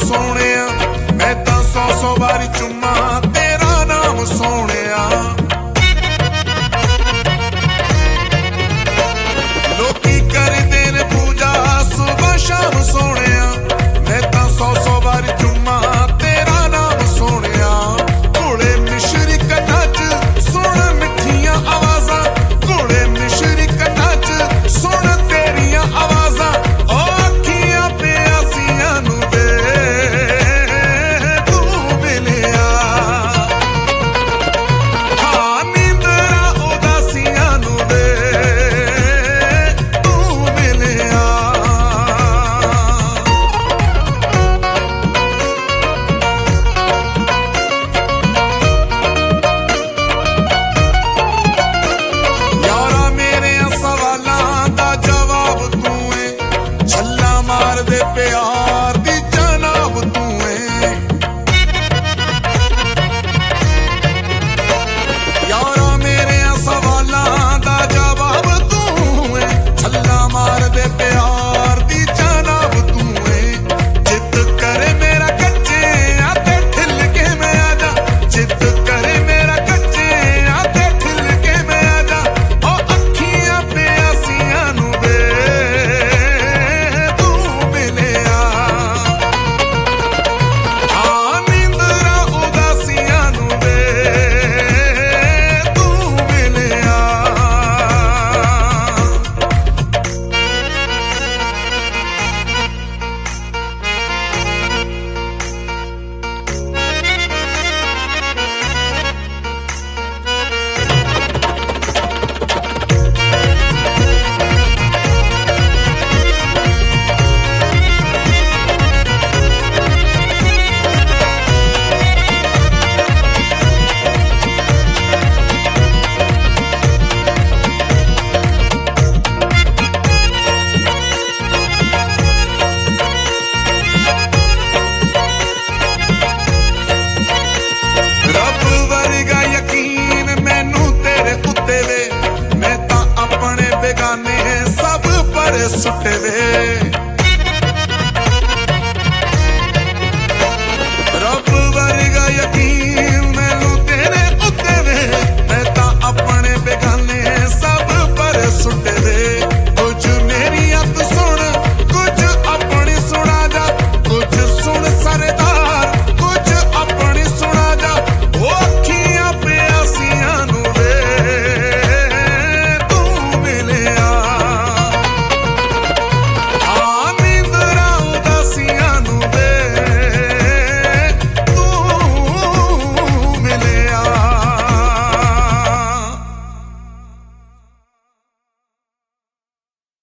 सोनिया मैं तां 100 बारी चुम्मा तेरा नाम सोनिया। लोकी करदे ने पूजा सुबह शाम सोनिया मैं तां 100 बारी चुम्मा तेरा नाम सोनिया। घोड़े मिश्री कन्ना च सुन मिठियां आवाज़ां, घोड़े मिश्री कन्ना च सुन तेरियां आवाज़ां। ओ अखियां प्यासियां नू दे तू मिलिया, हाँ नींदरा उदासियां नू दे तू मिलिया। यारा मेरे सवालां दा जवाब तू है, छल्ला मार दे प्यार दी जनाब तू है। यारा मेरे सवालां दा जवाब तू है, छल्ला मार दे प्यार दी जनाब तू है। जिद करे मेरा कच्चे आते ठिल के मैं आजा, जिद करे मेरा कच्चे आते ठिल के मैं आजा। ओ अखियां प्यासियां नू दे तू मिलिया, हाँ नींदरा उदासियां नू दे तू मिलिया। रब वर्गा यकीन मैनू तेरे उत्ते वे, मैं तां अपने बेगाने सब पर सुटे वे। रब वर्गा यकीन मैनू तेरे उत्ते वे, मैं तां अपने बेगाने सब पर सुटे वे।